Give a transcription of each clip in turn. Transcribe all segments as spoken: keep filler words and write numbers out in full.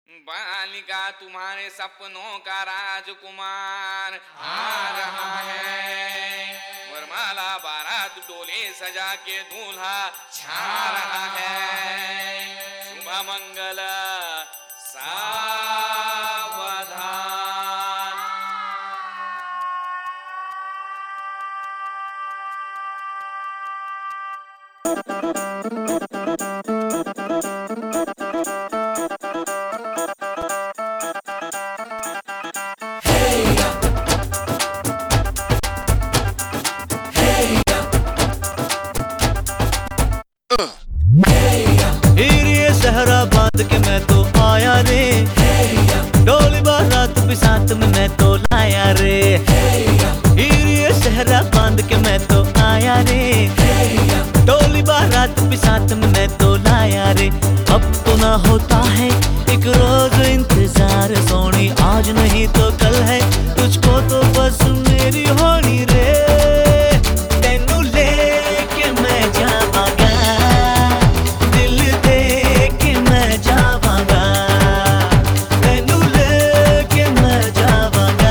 बालिका तुम्हारे सपनों का राजकुमार आ रहा है। वरमाला बारात डोले सजा के दूल्हा छा रहा है। शुभ मंगल सावधान। हीरे सहरा बांध के मैं तो आया रे, डोली बारात भी साथ में मैं तो लाया रे। हीरे सहरा बांध के मैं तो आया रे, डोली बारात भी साथ में मैं तो लाया रे। अब तो ना होता है एक रोज इंतजार सोनी, आज नहीं तो कल है तुझको तो बस मेरी होनी रे। तेनू लेके मैं जावांगा, दिल दे के मैं जावांगा। तेनू लेके मैं जावांगा,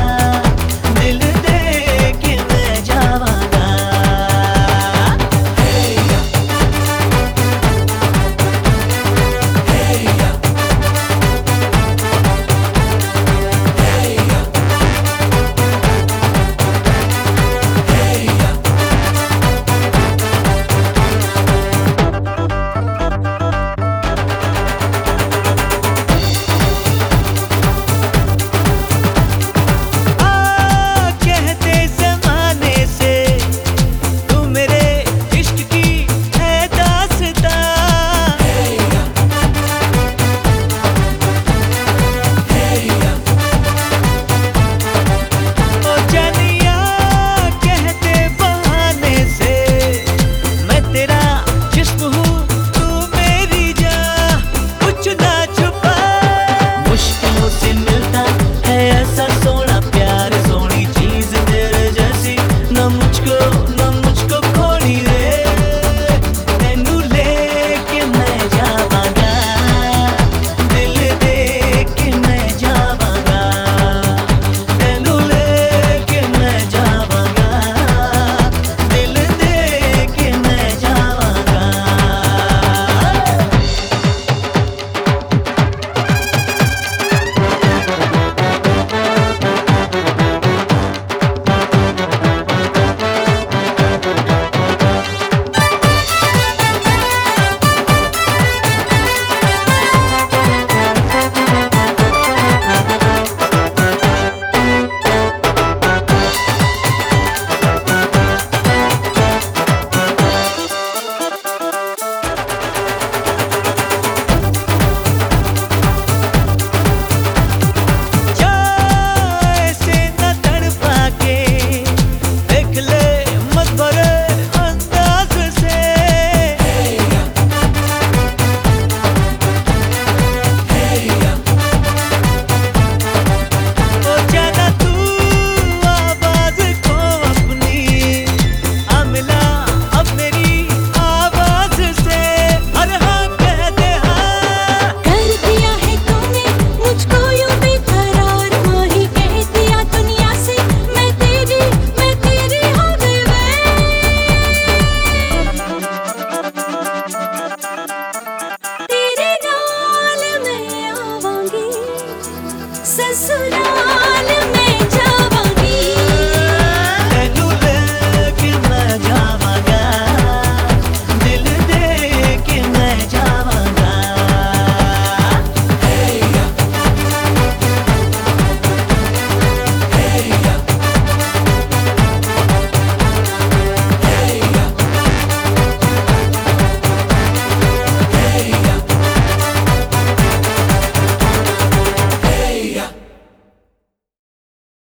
दिल दे के मैं जावांगा। ससुरा